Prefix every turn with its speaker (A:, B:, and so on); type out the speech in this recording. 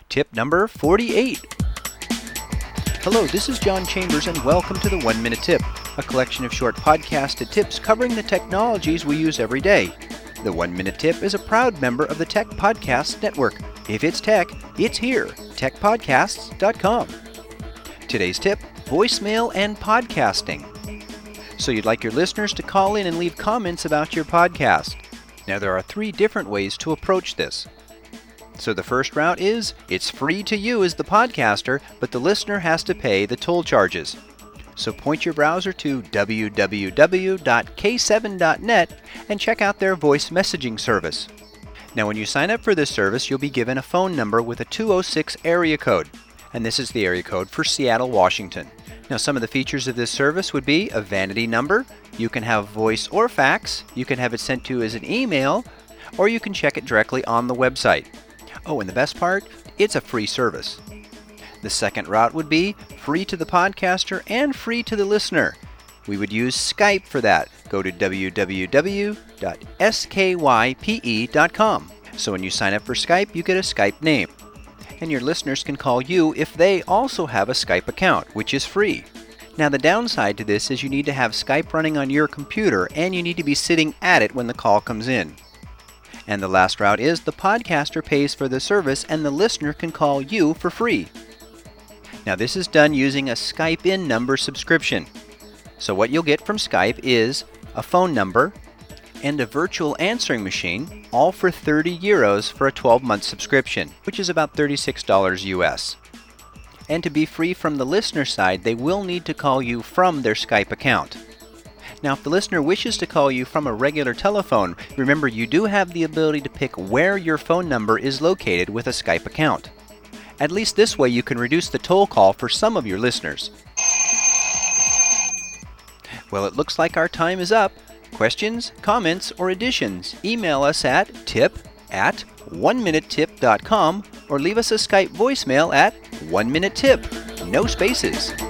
A: Tip number 48. Hello, this is John Chambers and welcome to the 1 Minute Tip, a collection of short podcasted tips covering the technologies we use every day. The 1 Minute Tip is a proud member of the Tech Podcasts Network. If it's tech, it's here, techpodcasts.com. Today's tip, voicemail and podcasting. So you'd like your listeners to call in and leave comments about your podcast. Now there are 3 different ways to approach this. So the first route is, it's free to you as the podcaster, but the listener has to pay the toll charges. So point your browser to www.k7.net and check out their voice messaging service. Now when you sign up for this service, you'll be given a phone number with a 206 area code, and this is the area code for Seattle, Washington. Now some of the features of this service would be a vanity number, you can have voice or fax, you can have it sent to you as an email, or you can check it directly on the website. Oh, and the best part, it's a free service. The second route would be free to the podcaster and free to the listener. We would use Skype for that. Go to www.skype.com. So when you sign up for Skype, you get a Skype name. And your listeners can call you if they also have a Skype account, which is free. Now the downside to this is you need to have Skype running on your computer and you need to be sitting at it when the call comes in. And the last route is the podcaster pays for the service and the listener can call you for free. Now this is done using a Skype in number subscription. So what you'll get from Skype is a phone number and a virtual answering machine, all for €30 for a 12-month subscription, which is about $36 US. And to be free from the listener side, they will need to call you from their Skype account. Now, if the listener wishes to call you from a regular telephone, remember you do have the ability to pick where your phone number is located with a Skype account. At least this way you can reduce the toll call for some of your listeners. Well, it looks like our time is up. Questions, comments, or additions, email us at tip@oneminutetip.com or leave us a Skype voicemail at 1MinuteTip. No spaces.